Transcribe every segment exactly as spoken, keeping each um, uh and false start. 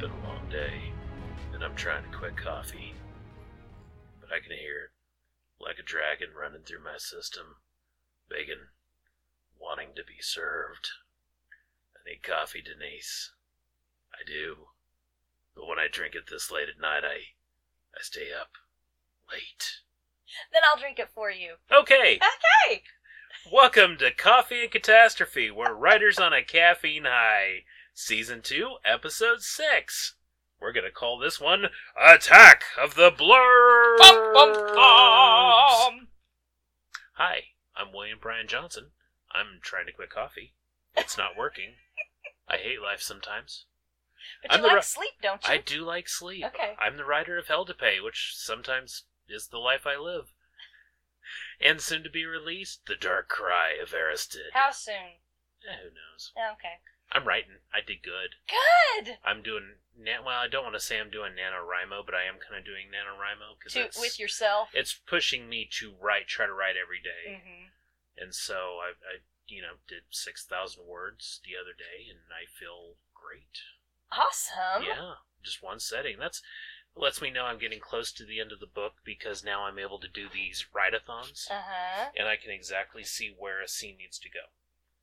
been a long day, and I'm trying to quit coffee. But I can hear it, like a dragon running through my system, begging, wanting to be served. I need coffee, Denise. I do. But when I drink it this late at night, I, I stay up late. Then I'll drink it for you. Okay. Okay. Welcome to Coffee and Catastrophe, where writers on a caffeine high. Season two, Episode six. We're going to call this one Attack of the Blurbs. Bum, bum, bum. Hi, I'm William Bryan Johnson. I'm trying to quit coffee. It's not working. I hate life sometimes. But I'm you the like ri- sleep, don't you? I do like sleep. Okay. I'm the writer of Hell to Pay, which sometimes is the life I live. And soon to be released, The Dark Cry of Aristid. How soon? Eh, who knows? Okay. I'm writing. I did good. Good! I'm doing, na- well, I don't want to say I'm doing NaNoWriMo, but I am kind of doing NaNoWriMo. Cause To, it's, with yourself? it's pushing me to write, try to write every day. Mm-hmm. And so I, I, you know, did six thousand words the other day, and I feel great. Awesome. Yeah, just one setting. That's lets me know I'm getting close to the end of the book, because now I'm able to do these write-a-thons, Uh-huh. and I can exactly see where a scene needs to go.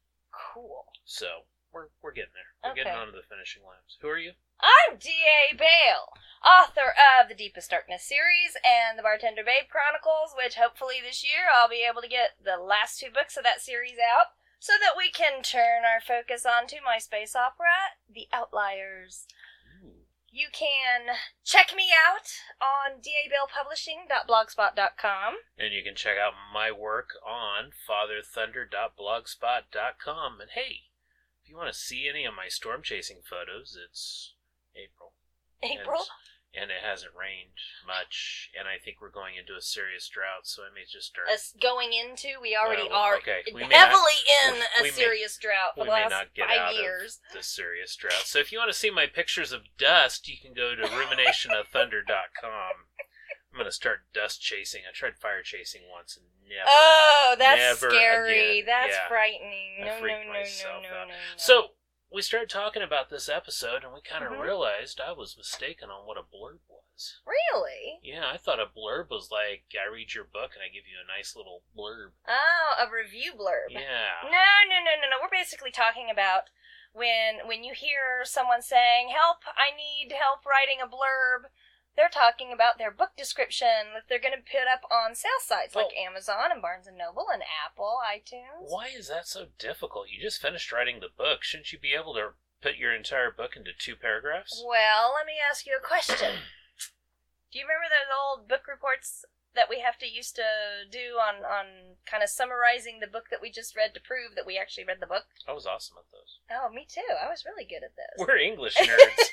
Cool. So we're we're getting there. We're Okay. getting onto the finishing lines. Who are you? I'm D A. Bale, author of the Deepest Darkness series and the Bartender Babe Chronicles, which hopefully this year I'll be able to get the last two books of that series out so that we can turn our focus onto my space opera, The Outliers. Ooh. You can check me out on d a bale publishing dot blogspot dot com. And you can check out my work on father thunder dot blogspot dot com. And hey, if you want to see any of my storm chasing photos, it's April. April? And, and it hasn't rained much, and I think we're going into a serious drought, so I may just start... Us going into, we already Well, are okay, we may heavily not- in we a may- serious drought for we the may last not get five out years. of the serious drought. So if you want to see my pictures of dust, you can go to rumination of thunder dot com. I'm going to start dust chasing. I tried fire chasing once and never... Oh, that's never scary. again. That's Yeah. frightening. I No, no, freaked no, myself no, no, out. no, no. So, we started talking about this episode, and we kind of Mhm. realized I was mistaken on what a blurb was. Really? Yeah, I thought a blurb was like, I read your book and I give you a nice little blurb. Oh, a review blurb. Yeah. No, no, no, no, no. We're basically talking about when when you hear someone saying, "Help! I need help writing a blurb." They're talking about their book description that they're going to put up on sales sites like Well- Amazon and Barnes and Noble and Apple, iTunes. Why is that so difficult? You just finished writing the book. Shouldn't you be able to put your entire book into two paragraphs? Well, let me ask you a question. Do you remember those old book reports that we have to used to do on, on kind of summarizing the book that we just read to prove that we actually read the book? I was awesome at those. Oh, me too. I was really good at those. We're English nerds.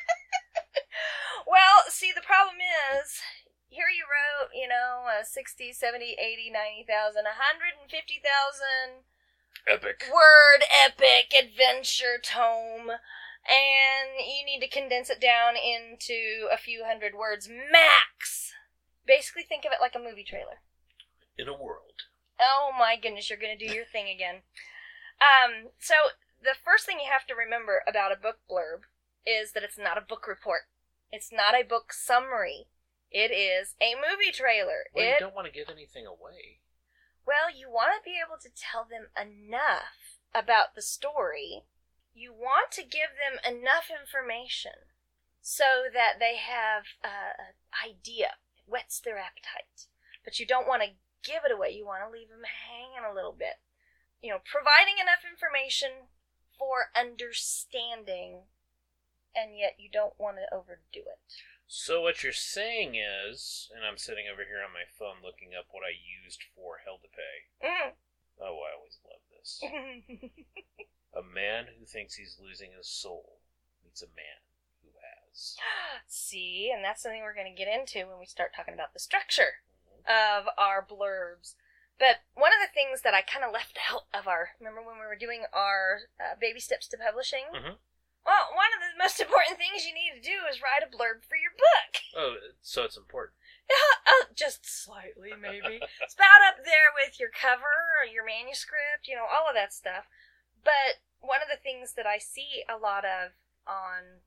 Well, see, the problem is, here you wrote, you know, a sixty, seventy, eighty, ninety thousand, one hundred fifty thousand Epic. word epic adventure tome, and you need to condense it down into a few hundred words max. Basically, think of it like a movie trailer. In a world. Oh my goodness, you're going to do your thing again. Um, so, the first thing you have to remember about a book blurb is that it's not a book report. It's not a book summary. It is a movie trailer. Well, it, you don't want to give anything away. Well, you want to be able to tell them enough about the story. You want to give them enough information so that they have uh, an idea. It whets their appetite. But you don't want to give it away. You want to leave them hanging a little bit. You know, providing enough information for understanding, and yet you don't want to overdo it. So what you're saying is, and I'm sitting over here on my phone looking up what I used for Hell to Pay. Mm. Oh, I always love this. A man who thinks he's losing his soul meets a man who has. See, and that's something we're going to get into when we start talking about the structure of our blurbs. But one of the things that I kind of left out of our, remember when we were doing our uh, baby steps to publishing? Mm-hmm. Well, one of the most important things you need to do is write a blurb for your book. Oh, so it's important. Oh, just slightly, maybe. It's about up there with your cover or your manuscript, you know, all of that stuff. But one of the things that I see a lot of on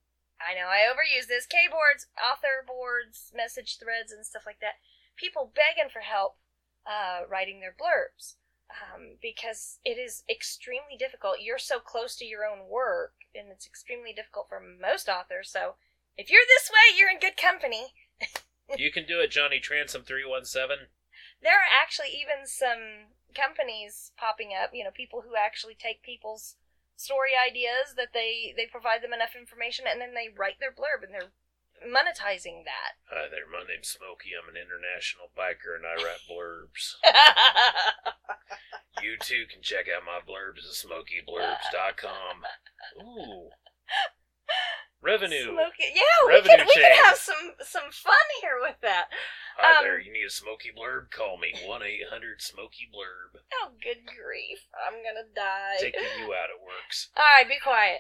I know I overuse this. K-boards, author boards, message threads, and stuff like that. People begging for help uh, writing their blurbs um, because it is extremely difficult. You're so close to your own work, and it's extremely difficult for most authors. So if you're this way, you're in good company. You can do it, Johnny Transom three one seven. There are actually even some companies popping up, you know, people who actually take people's story ideas that they, they provide them enough information and then they write their blurb and they're monetizing that. Hi there, my name's Smokey. I'm an international biker and I write blurbs. You too can check out my blurbs at smokey blurbs dot com. Ooh. Revenue. Smoky. Yeah, Revenue we can, we chain. can have some, some fun here with that. Hi Um, there, you need a Smoky blurb? Call me, one eight hundred Smoky blurb. Oh, good grief. I'm gonna die. Take the U out, it works. Alright, be quiet.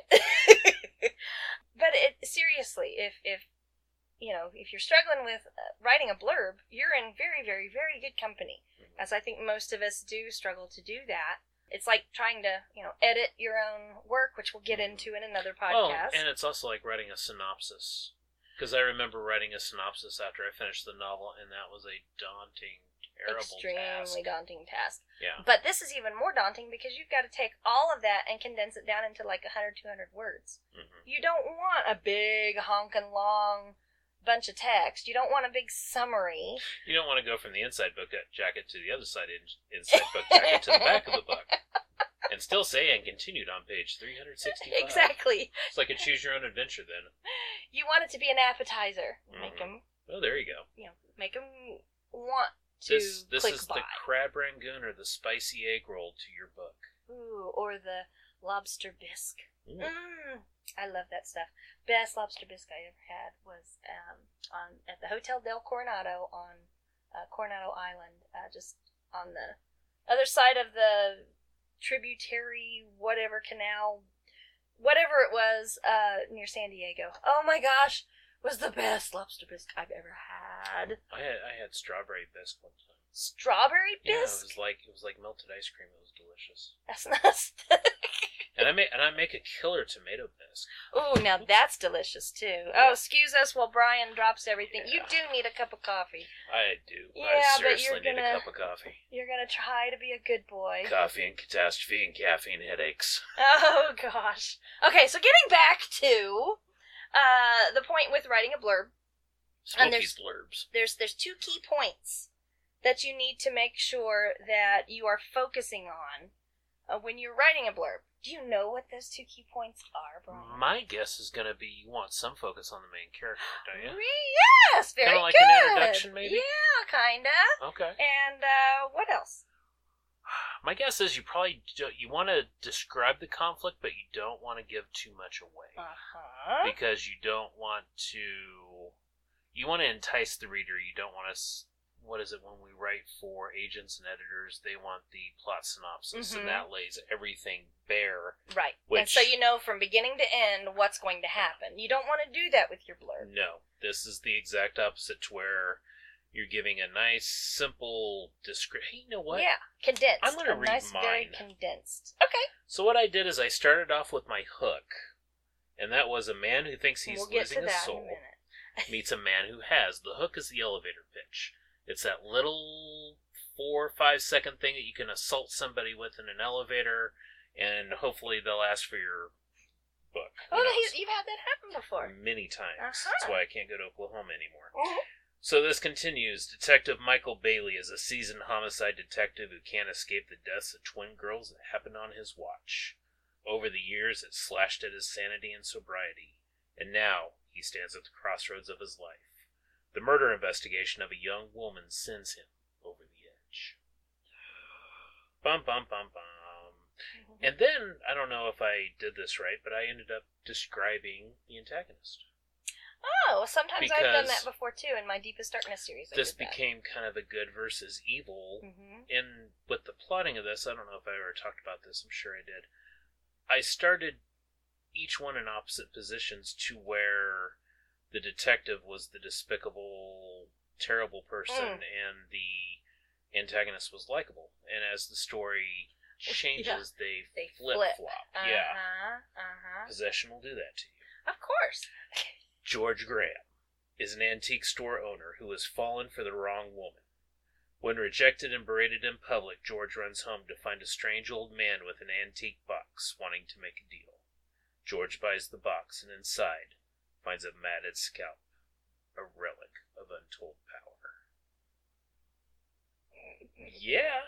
But it, seriously, if, if, you know, if you're struggling with uh, writing a blurb, you're in very, very, very good company. As I think most of us do struggle to do that. It's like trying to, you know, edit your own work, which we'll get into in another podcast. Oh, and it's also like writing a synopsis. Because I remember writing a synopsis after I finished the novel, and that was a daunting, terrible Extremely task. daunting task. Yeah. But this is even more daunting because you've got to take all of that and condense it down into like one hundred, two hundred words. Mm-hmm. You don't want a big, honking, long bunch of text. You don't want a big summary. You don't want to go from the inside book jacket to the other side in, inside book jacket to the back of the book. And still say and continued on page three hundred sixty-five. Exactly. It's like a choose your own adventure then. You want it to be an appetizer. Mm-hmm. Make them, Oh, there you go. you know, make them want to This this click is buy. the crab rangoon or the spicy egg roll to your book. Ooh, or the lobster bisque. Ooh. Mm, I love that stuff. Best lobster bisque I ever had was um, on at the Hotel del Coronado on uh, Coronado Island, uh, just on the other side of the tributary, whatever canal, whatever it was, uh, near San Diego. Oh my gosh, was the best lobster bisque I've ever had. I had I had strawberry bisque one time. Strawberry Yeah, it bisque? was like it was like melted ice cream. It was delicious. That's not. And I make and I make a killer tomato bisque. Ooh, now that's delicious too. Oh, excuse us while Brian drops everything. You Yeah. do need a cup of coffee. I do. Yeah, I but seriously you're need gonna- a cup of coffee. You're gonna try to be a good boy. Coffee and catastrophe and caffeine headaches. Oh gosh. Okay, so getting back to uh, the point with writing a blurb, And Smokey's blurbs. there's there's two key points that you need to make sure that you are focusing on uh, when you're writing a blurb. Do you know what those two key points are, Brian? My guess is gonna be you want some focus on the main character, don't you? Yes, very Kinda like good. an introduction, maybe? Yeah, kinda. Okay. And uh, what else? My guess is you probably do, you want to describe the conflict, but you don't want to give too much away Uh huh. because you don't want to. You want to entice the reader. You don't want to. What is it when we write for agents and editors? They want the plot synopsis, Mhm. and that lays everything bare. Right. And Which- so you know from beginning to end what's going to happen. You don't want to do that with your blurb. No, this is the exact opposite to where you're giving a nice, simple description. Hey, you know what? Yeah, condensed. I'm gonna a read nice, very mine. condensed. Okay. So what I did is I started off with my hook, and that was a man who thinks he's we'll get losing to his that in a soul minute. meets a man who has. The hook is the elevator pitch. It's that little four or five second thing that you can assault somebody with in an elevator, and hopefully they'll ask for your book. Who Oh, knows? he's, you've had that happen before. Many times. Uh-huh. That's why I can't go to Oklahoma anymore. Mhm. So this continues. Detective Michael Bailey is a seasoned homicide detective who can't escape the deaths of twin girls that happened on his watch. Over the years, it slashed at his sanity and sobriety, and now he stands at the crossroads of his life. The murder investigation of a young woman sends him over the edge. Bum, bum, bum, bum. And then, I don't know if I did this right, but I ended up describing the antagonist. Oh, sometimes I've done Because that before too in my Deepest Darkness series. I This did that. became kind of a good versus evil. Mhm. And with the plotting of this, I don't know if I ever talked about this, I'm sure I did. I started each one in opposite positions to where the detective was the despicable, terrible person, Mm. and the antagonist was likable. And as the story changes, they, They flip flip. flop. Uh Yeah. huh. Uh huh. Possession will do that to you. Of course. George Graham is an antique store owner who has fallen for the wrong woman. When rejected and berated in public, George runs home to find a strange old man with an antique box wanting to make a deal. George buys the box and inside finds a matted scalp, a relic of untold power. Yeah.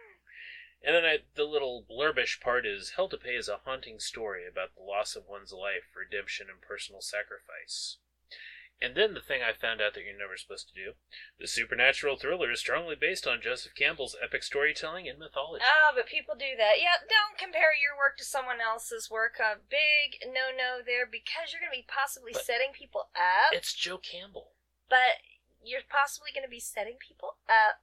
And then I, the little blurbish part is, Hell to Pay is a haunting story about the loss of one's life, redemption, and personal sacrifice. And then the thing I found out that you're never supposed to do, the supernatural thriller is strongly based on Joseph Campbell's epic storytelling and mythology. Oh, but people do that. Yeah, don't compare your work to someone else's work. A big no-no there, because you're going to be possibly But setting people up. It's Joe Campbell. But you're possibly going to be setting people up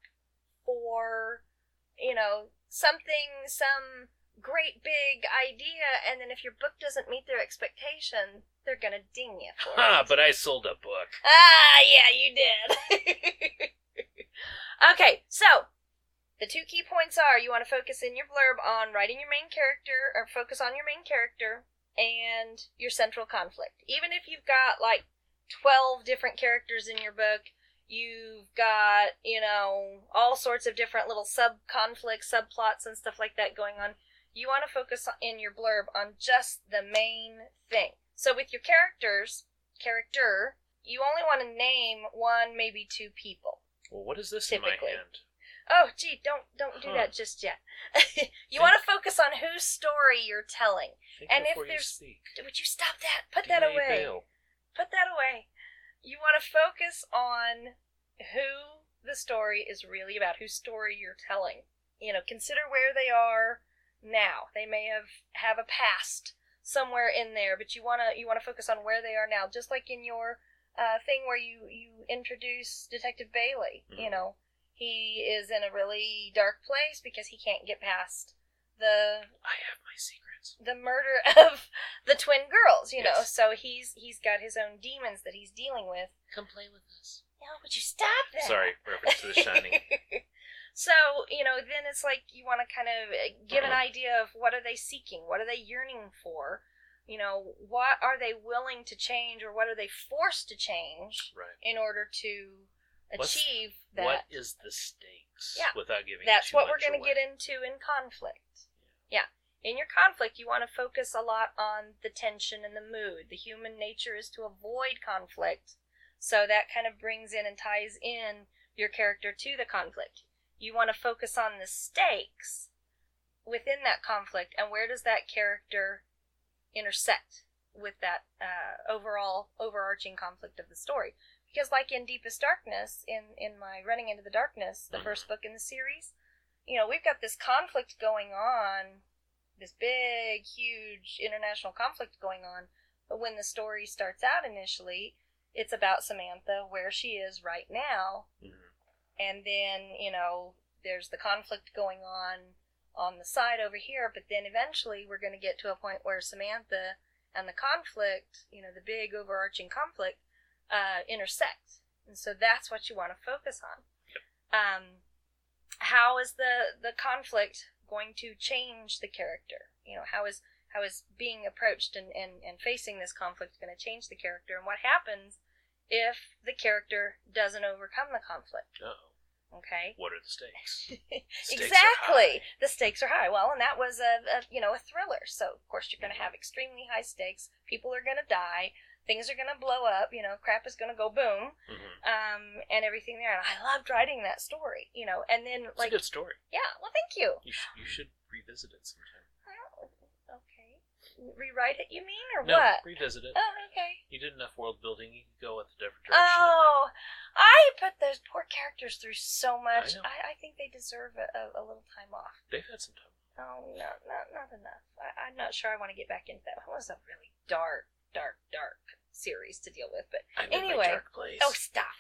for, you know, something, some great big idea, and then if your book doesn't meet their expectation, they're going to ding you for Ha, it. but I sold a book. Ah, yeah, you did. Okay, so the two key points are you want to focus in your blurb on writing your main character, or focus on your main character, and your central conflict. Even if you've got like twelve different characters in your book, you've got, you know, all sorts of different little sub-conflicts, subplots, and stuff like that going on. You want to focus in your blurb on just the main thing. So with your characters, character, you only want to name one, maybe two people. Well, what is this Typically. in my hand? Oh, gee, don't don't do Huh. that just yet. You want to focus on whose story you're telling. Think And if before you there's- speak. Would you stop that? Put Do that not away. bail. Put that away. You want to focus on who the story is really about, whose story you're telling. You know, consider where they are now. They may have, have a past somewhere in there, but you want to you want to focus on where they are now. Just like in your uh, thing where you, you introduce Detective Bailey. Mm-hmm. You know, he is in a really dark place because he can't get past the I have my secrets. the murder of the twin girls, you know. Yes. So he's he's got his own demons that he's dealing with. Come play with us. No, would you stop that? Sorry, reference to The Shining. So, you know, then it's like you want to kind of give an idea of what are they seeking? What are they yearning for? You know, what are they willing to change, or what are they forced to change Right. in order to What's- achieve that? What is the stakes? Yeah. Without giving That's too what we're much going to away. get into in conflict. Yeah. In your conflict, you want to focus a lot on the tension and the mood. The human nature is to avoid conflict. So that kind of brings in and ties in your character to the conflict. You want to focus on the stakes within that conflict, and where does that character intersect with that uh, overall overarching conflict of the story. Because like in Deepest Darkness, in, in my Running into the Darkness, the first book in the series, you know, we've got this conflict going on, this big, huge international conflict going on, but when the story starts out initially, it's about Samantha, where she is right now, Mhm. and then, you know, there's the conflict going on on the side over here, but then eventually we're going to get to a point where Samantha and the conflict, you know, the big overarching conflict, uh, intersect. And so that's what you want to focus on. Yep. Um, how is the, the conflict going to change the character? You know, how is how is being approached and, and, and facing this conflict going to change the character? And what happens if the character doesn't overcome the conflict? Uh-oh. Okay. What are the stakes? Stakes are Exactly. high. The stakes are high. Well, and that was a, a you know a thriller. So of course you're going to have extremely high stakes. People are going to die. Things are going to blow up. You know, crap is going to go boom, Mhm. um, and everything there. And I loved writing that story. You know, and then It's like a good story. yeah. Well, thank you. You, sh- you should revisit it sometime. Oh, okay. Rewrite it, you mean, or No, what? revisit it. Oh, okay. You did enough world building. You could go with a different direction. than that. Oh, I put those poor characters through so much. I know. I, I think they deserve a, a, a little time off. They've had some time. Oh, no, not not enough. I, I'm not sure I want to get back into that. It was a really dark, dark, dark series to deal with. But I'm in Anyway. my dark place. oh, stop.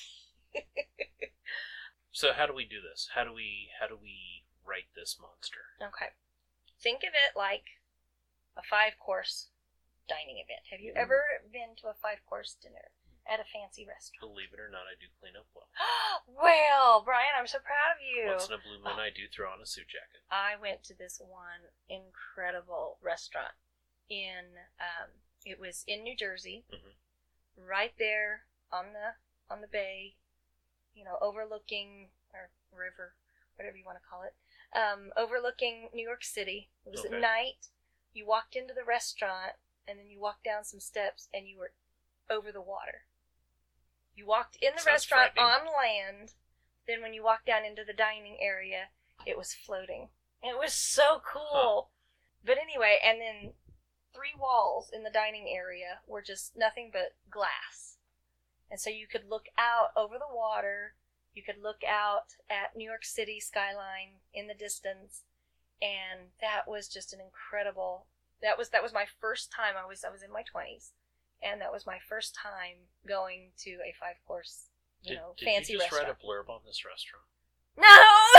So how do we do this? How do we how do we write this monster? Okay. Think of it like a five-course dining event. Have you ever been to a five-course dinner at a fancy restaurant? Believe it or not, I do clean up well. Well, Brian, I'm so proud of you. Once in a blue moon, I do throw on a suit jacket. I went to this one incredible restaurant in, um, it was in New Jersey, Mhm. right there on the on the bay, you know, overlooking, or river, whatever you want to call it, um, overlooking New York City. It was Okay. at night. You walked into the restaurant, and then you walked down some steps, and you were over the water. You walked in the Sounds restaurant frightening. on land. Then when you walked down into the dining area, it was floating. It was so cool. Huh. But anyway, and then three walls in the dining area were just nothing but glass. And so you could look out over the water. You could look out at New York City skyline in the distance. And that was just an incredible, that was that was my first time. I was I was in my twenties. And that was my first time going to a five-course, you did, know, did fancy you just restaurant. write a blurb on this restaurant? No!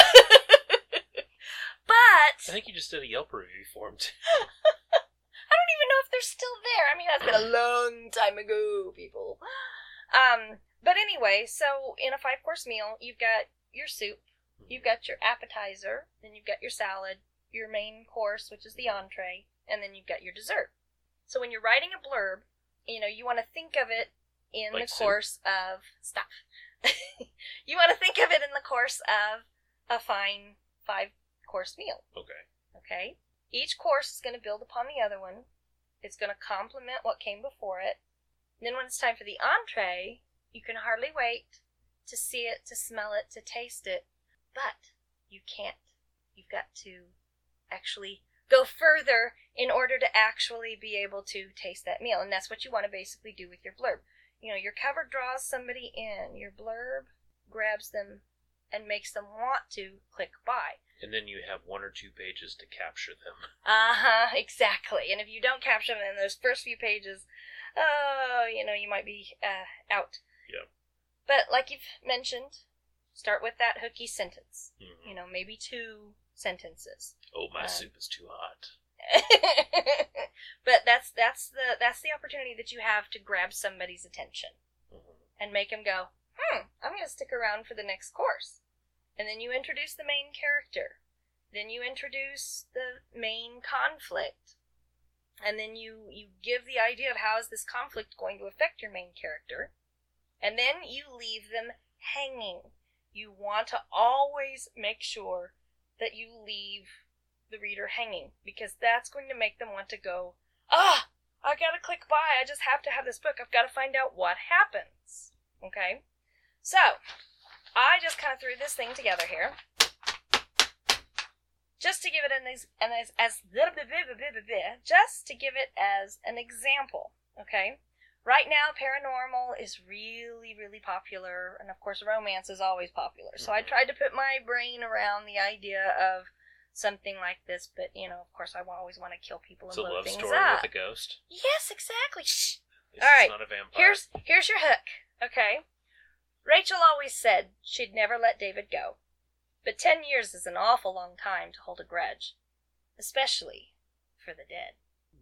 But I think you just did a Yelp review for him, too. I don't even know if they're still there. I mean, that's been a long time ago, people. Um, but anyway, so in a five-course meal, you've got your soup, you've got your appetizer, then you've got your salad, your main course, which is the entree, and then you've got your dessert. So when you're writing a blurb, you know, you want to think of it in Like the soup? course of... Stop. You want to think of it in the course of a fine five-course meal. Okay. Okay? Each course is going to build upon the other one. It's going to complement what came before it. And then when it's time for the entree, you can hardly wait to see it, to smell it, to taste it. But you can't. You've got to actually go further in order to actually be able to taste that meal. And that's what you want to basically do with your blurb. You know, your cover draws somebody in. Your blurb grabs them and makes them want to click buy. And then you have one or two pages to capture them. Uh-huh, exactly. And if you don't capture them in those first few pages, oh, you know, you might be uh, out. Yep. But like you've mentioned, start with that hooky sentence. Mm-hmm. You know, maybe two sentences. Oh, my Um, soup is too hot. But that's that's the that's the opportunity that you have to grab somebody's attention Mm-hmm. and make them go, hmm, I'm going to stick around for the next course. And then you introduce the main character. Then you introduce the main conflict. And then you, you give the idea of how is this conflict going to affect your main character. And then you leave them hanging. You want to always make sure that you leave the reader hanging, because that's going to make them want to go, ah, I gotta click buy. I just have to have this book. I've got to find out what happens. Okay? So, I just kind of threw this thing together here, just to give it an as, an as, as just to give it as an example. Okay? Right now, paranormal is really, really popular, and of course, romance is always popular. So I tried to put my brain around the idea of something like this, but, you know, of course, I always want to kill people and It's a blow love things story up. with a ghost. Yes, exactly. Shh. This All right. is not a vampire. Here's here's your hook. Okay. Rachel always said she'd never let David go, but ten years is an awful long time to hold a grudge, especially for the dead.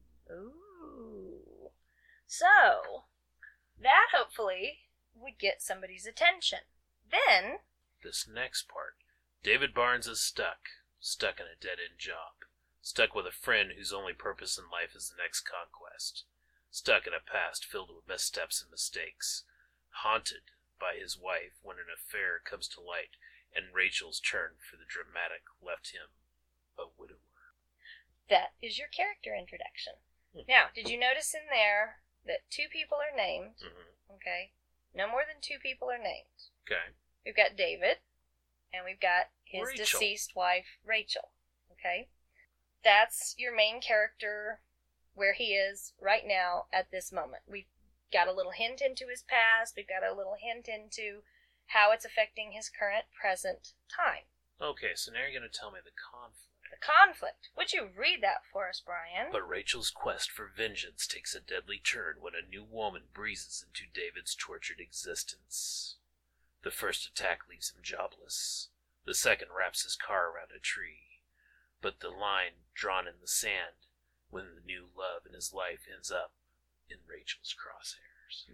Ooh. So, that hopefully would get somebody's attention. Then, This next part. David Barnes is stuck. Stuck in a dead-end job. Stuck with a friend whose only purpose in life is the next conquest. Stuck in a past filled with missteps and mistakes. Haunted by his wife when an affair comes to light, and Rachel's turn for the dramatic left him a widower. that is your character introduction. Hmm. Now, did you notice in there that two people are named? Mm-hmm. Okay. No more than two people are named. Okay. We've got David, and we've got his Rachel. deceased wife, Rachel. Okay? That's your main character, where he is right now at this moment. We've got a little hint into his past. We've got a little hint into how it's affecting his current, present time. Okay, so now you're going to tell me the conflict. The conflict. Would you read that for us, Brian? But Rachel's quest for vengeance takes a deadly turn when a new woman breezes into David's tortured existence. The first attack leaves him jobless. The second wraps his car around a tree. But the line drawn in the sand when the new love in his life ends up in Rachel's crosshairs.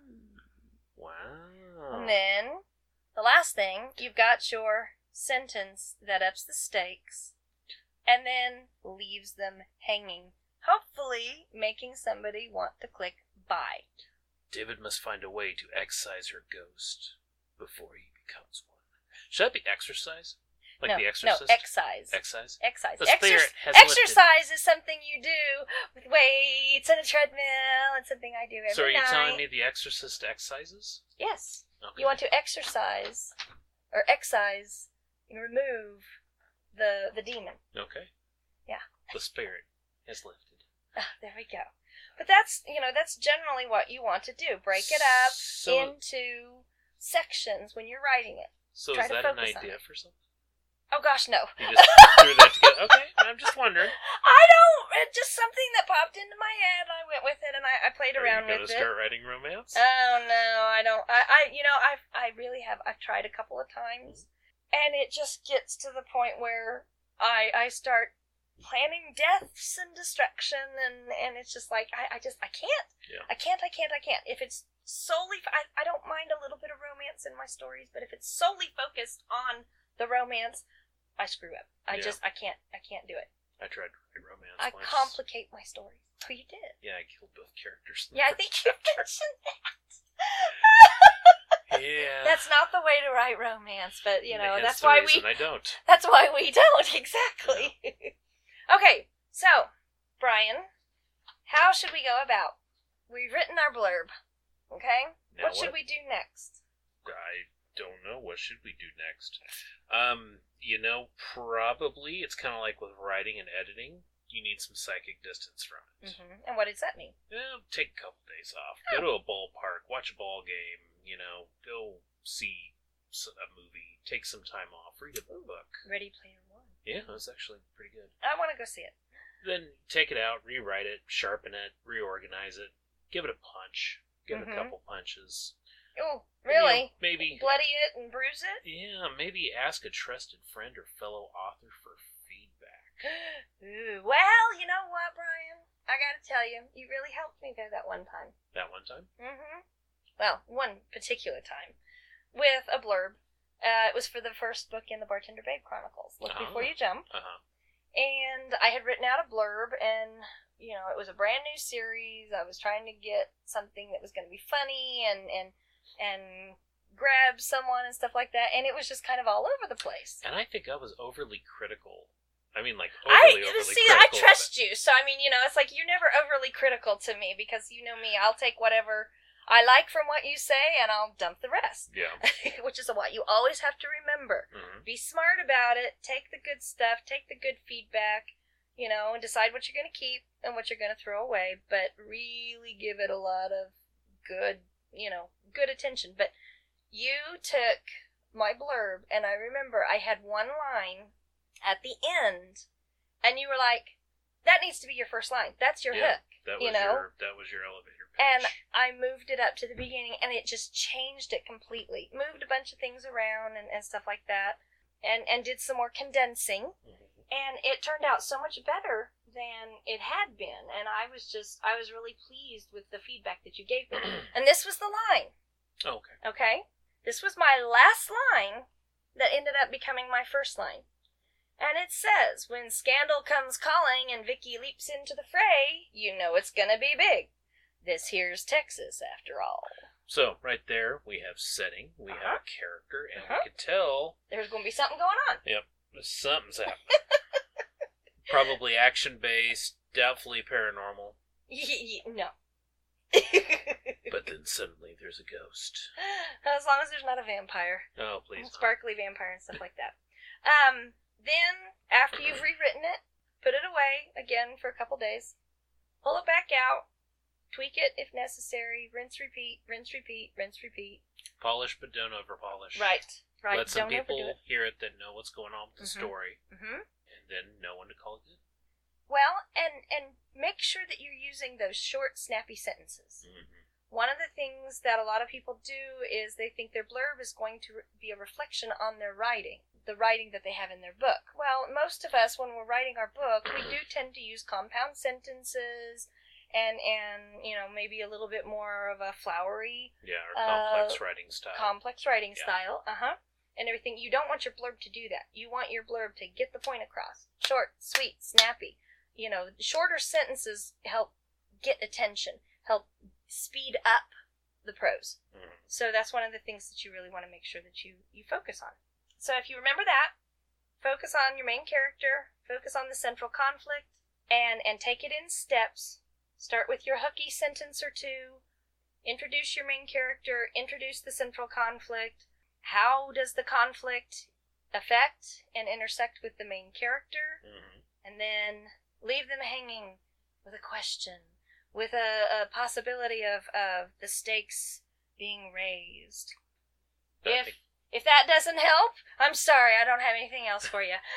Wow. And then, the last thing, you've got your sentence that ups the stakes, and then leaves them hanging, hopefully making somebody want to click buy. David must find a way to excise her ghost before he becomes one. Should that be exercise? Like no, the Exorcist? No, excise. Excise? Exercise. The spirit Exer- has exercise lifted. Is something you do with weights and a treadmill and something I do every night. So are you night. telling me the Exorcist excises? Yes. Okay. You want to exercise or excise and remove the the demon. Okay. Yeah. The spirit has lifted. Oh, there we go. But that's, you know, that's generally what you want to do. Break it up so, into sections when you're writing it. So Try is that an idea for something? Oh gosh, no. You just threw that together. Okay, I'm just wondering. I don't. It's just something that popped into my head. I went with it and I, I played Are around you with gonna it. start writing romance? Oh no, I don't. I, I, you know, I, I really have. I've tried a couple of times, and it just gets to the point where I, I start planning deaths and destruction, and, and it's just like I, I just I can't. Yeah. I can't. I can't. I can't. If it's solely, I, I don't mind a little bit of romance in my stories, but if it's solely focused on the romance, I screw up. I Yeah. just I can't. I can't do it. I tried to write romance I once. complicate my stories. Oh, you did. Yeah, I killed both characters. in the Yeah, I first think you chapter. mentioned that. Yeah. That's not the way to write romance, but you know, Hence that's the why reason we I don't. that's why we don't exactly. Okay, so Brian, how should we go about? We've written our blurb. Okay? Now what should we do next? I don't know. What should we do next? Um, you know, probably it's kind of like with writing and editing. You need some psychic distance from it. Mm-hmm. And what does that mean? Yeah, take a couple days off. Go to a ballpark, watch a ball game, you know, go see s- a movie, take some time off, read a book. Ready Player One. Yeah, that's actually pretty good. I want to go see it. Then take it out, rewrite it, sharpen it, reorganize it, give it a punch, give it Mhm. a couple punches. Oh, You know, really? maybe, Bloody it and bruise it? yeah, maybe ask a trusted friend or fellow author for feedback. Ooh, well, you know what, Brian? I gotta tell you, you really helped me there that one time. That one time? Mm-hmm. Well, one particular time. With a blurb. Uh, it was for the first book in the Bartender Babe Chronicles, Look Ah. Before You Jump. Uh-huh. And I had written out a blurb, and, you know, it was a brand new series. I was trying to get something that was going to be funny and, and, and grab someone and stuff like that, and it was just kind of all over the place. And I think I was overly critical. I mean, like, I overly, overly see. critical. I of trust it. you, so I mean, you know, it's like you're never overly critical to me because you know me. I'll take whatever I like from what you say, and I'll dump the rest. Yeah. Which is what you always have to remember. Mm-hmm. Be smart about it. Take the good stuff. Take the good feedback. You know, and decide what you're going to keep and what you're going to throw away. But really give it a lot of good, you know, good attention. But you took my blurb, and I remember I had one line at the end, and you were like, that needs to be your first line. That's your Yeah, hook. That was you know? your that was your elevator pitch. And I moved it up to the beginning, and it just changed it completely. Moved a bunch of things around and, and stuff like that, and, and did some more condensing, Mhm. and it turned out so much better than it had been, and I was just, I was really pleased with the feedback that you gave me. And this was the line, Oh, okay. okay? This was my last line that ended up becoming my first line. And it says, when scandal comes calling and Vicky leaps into the fray, you know it's gonna be big. This here's Texas, after all. So right there we have setting, we Uh-huh. have a character, and Uh-huh. we could tell There's gonna be something going on. something's happening. Probably action based, doubtfully paranormal. Y- y- no. But then suddenly there's a ghost. As long as there's not a vampire. Oh, please. not. Sparkly vampire and stuff like that. Um, then, after you've rewritten it, put it away again for a couple days. Pull it back out. Tweak it if necessary. Rinse, repeat, rinse, repeat, rinse, repeat. Polish, but don't over polish. Right, right. Let some Don't overdo people it. hear it that know what's going on with the Mhm. story, Mm-hmm. and then know when to call it good. Well, and, and make sure that you're using those short, snappy sentences. Mm-hmm. One of the things that a lot of people do is they think their blurb is going to be a reflection on their writing, the writing that they have in their book. Well, most of us, when we're writing our book, we do tend to use compound sentences and, and you know, maybe a little bit more of a flowery, Yeah, or Uh, complex writing style. complex writing Yeah. style. Uh-huh. And everything. You don't want your blurb to do that. You want your blurb to get the point across. Short, sweet, snappy. You know, shorter sentences help get attention, help speed up the prose. Mhm. So that's one of the things that you really want to make sure that you, you focus on. So if you remember that, focus on your main character, focus on the central conflict, and, and take it in steps. Start with your hooky sentence or two, introduce your main character, introduce the central conflict. How does the conflict affect and intersect with the main character? Mhm. And then leave them hanging with a question, with a, a possibility of, of the stakes being raised. I If think- if that doesn't help, I'm sorry, I don't have anything else for you.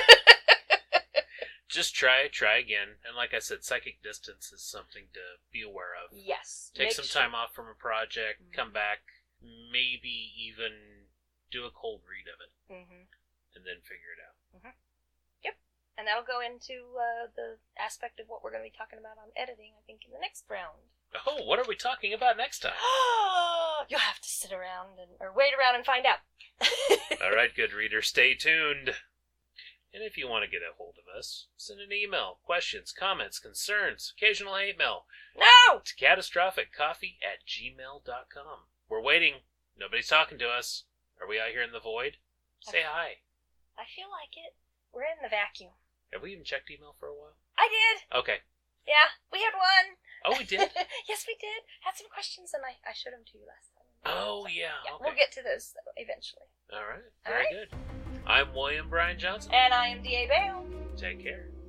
Just try, try again. And like I said, psychic distance is something to be aware of. Yes. Take make some sure- time off from a project, Mhm. come back, maybe even do a cold read of it, Mhm. and then figure it out. And that'll go into uh, the aspect of what we're going to be talking about on editing, I think, in the next round. Oh, what are we talking about next time? You'll have to sit around and or wait around and find out. All right, good reader, stay tuned. And if you want to get a hold of us, send an email, questions, comments, concerns, occasional hate mail No! to catastrophic.coffee at gmail dot com. We're waiting. Nobody's talking to us. Are we out here in the void? Say hi. I feel like it. We're in the vacuum. Have we even checked email for a while? I did. Okay. Yeah, we had one. Oh, we did? Yes, we did. Had some questions, and I, I showed them to you last time. Oh, yeah. Yeah, Okay. we'll get to those though, eventually. All right. All Very right. good. I'm William Brian Johnson. And I am D A Bale. Take care.